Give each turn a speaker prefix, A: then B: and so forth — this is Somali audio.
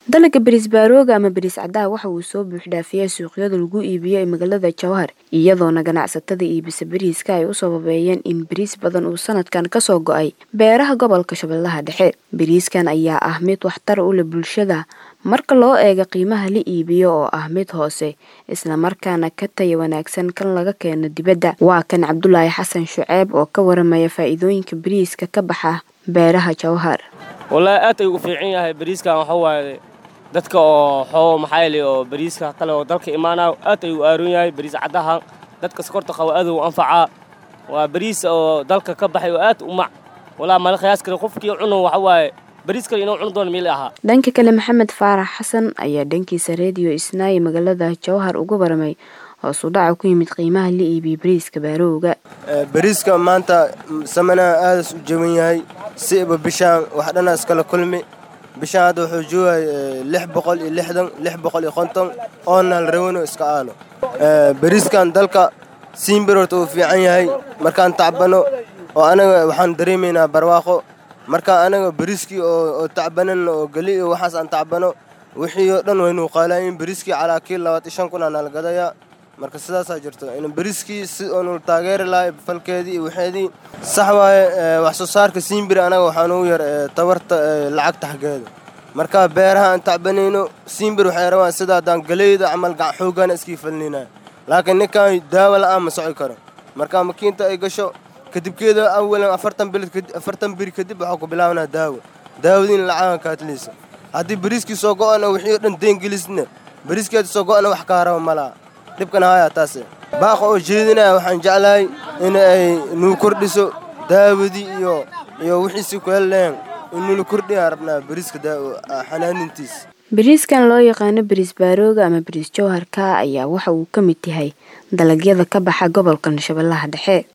A: Dalagga bariis baarooga ama bariis caddaha waxa uu soo buux dhaafiyay suuqyada lagu iibiyo ee magaalada Jowhar iyadoona ganacsatada iibisa bariiska ay u sababeeyeen in bariis badan uu sanadkan ka soo go'ay beeraha gobolka Shabeellaha Dhexe. Bariiskan ayaa ah mid waxtar u leh bulshada marka loo eego qiimaha la iibiyo oo ah mid hoose isla markaana ka tayo wanaagsan kan laga keeno dibadda. Waa kan Cabdullaahi Xasan Shuceeb oo ka waramaya faa'iidooyinka bariiska ka baxa beeraha Jowhar.
B: والله aad ay ugu fiican yahay bariiskan waxa waaye dadka oo maxayli oo bariiska kale oo dalka imaanaa aad ay u aaroon yahay bariis cadaha dadka sokorta qaba aad u anfaca waa bariis oo dalka ka baxay oo aad u mac wala ma la qiyaas karo qofkii cuno waxa waaye bariiska inuu cuno doon meel aha.
A: Dhanka kale Maxamed Faarax Xasan ayaa dhankiisa radio Isnaay magaalada Jowhar ugu baramay hoos u dhac ku yimid qiimaha la iibiyo bariiska baarooga.
C: bariiska maanta samana aad u jaban yahay si bishaan wax dhan iskala kulmi bishaan hada wuxuu joogay 650 oo nal reewno iska aano bariiskan dalka Simbirot oo fiican yahay markaan tacbano oo anaga waxaan dareemeynaa barwaaqo marka anaga bariiski oo tacbanan oo gali waxaas aan tacbano wixii oo dhan waynu qaalayeen bariiski calaa kiil 25 kun aan la gadaya marka sidaas ay jirto in bariiski si oo taageer lahayd falkeedii waxeedii sax waaye wax soo saarka Simbir anaga waxaan u yar tabarta lacag taxgeeda marka beeraha aan tacbanayno Simbir waxay rabaan sida daan galeyda amal gacan xoogan iska falnina laakiin ninkan daawo la ma socon karo marka makiinta ay gasho kadibkeeda awalan 40 bir kadib waxa ku bilaabana daawadin lacag ka taliisa hadii bariiski soo go'ana wixii dhan deengilisna bariiskeeda soo go'ana wax ka rabo malaha dibkan haya taas baaqo oo jeedinaa waxaan jeclahay in ay nuu kordhiso daawadi iyo wixii si ku heleen in nuu kordhiyo rabnaa bariiska xanaanintiis.
A: Bariiskan loo yaqaan bariis baarooga ama bariis Jowhar ka ayaa waxa uu ka mid yahay dalagyada ka baxa gobolka Shabeellaha Dhexe.